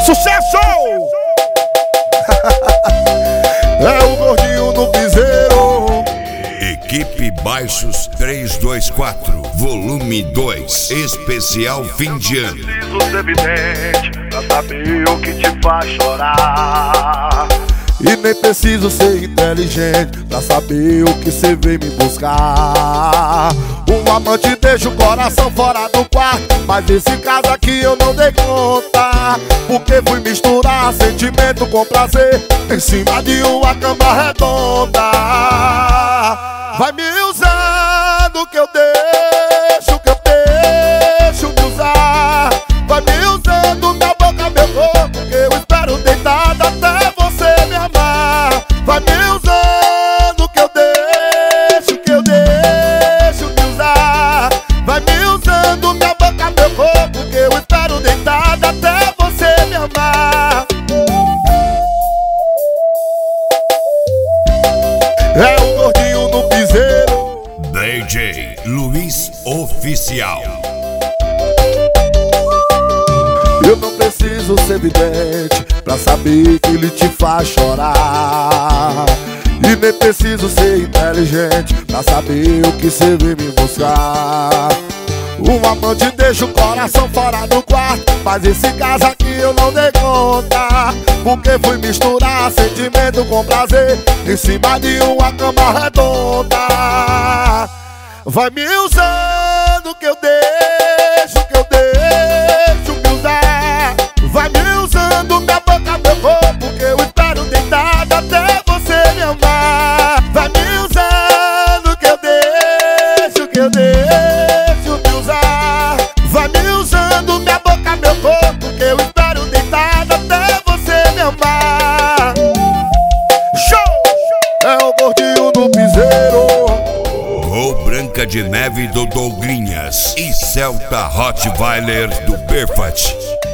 Sucesso! É o gordinho do piseiro. Equipe Baixos 324, volume 2, especial fim de ano. Preciso ser evidente pra saber o que te faz chorar. E nem preciso ser inteligente pra saber o que cê vem me buscar. Um amante deixa o coração fora do quarto, mas esse caso aqui eu não dei conta, porque fui misturar sentimento com prazer em cima de uma cama redonda. Vai me usando que eu deixo me usar. Vai me usando minha boca, meu corpo, que eu espero deitado até você me amar. Vai me usando que eu deixo me usar. Vai me usando minha boca, meu corpo, que eu espero deitado até você me amar. É o gordinho do piseiro. DJ Luiz Oficial. Eu não preciso ser evidente pra saber que ele te faz chorar. E nem preciso ser inteligente pra saber o que cê vem me buscar. Um amante deixa o coração fora do quarto, mas esse caso aqui eu não dei conta, porque fui misturar sentimento com prazer em cima de uma cama redonda. Vai me usando que eu deixo me usar. Vai me usando minha boca, meu corpo, que eu espero deitado até você me amar. Vai me usando que eu deixo me usar. Vai me usando minha boca, meu corpo, que eu espero deitado até você me amar. Show! É o gordinho do piseiro. Gol Branca de Neve do Douglinhas e Celta Rottweiler do Perfat.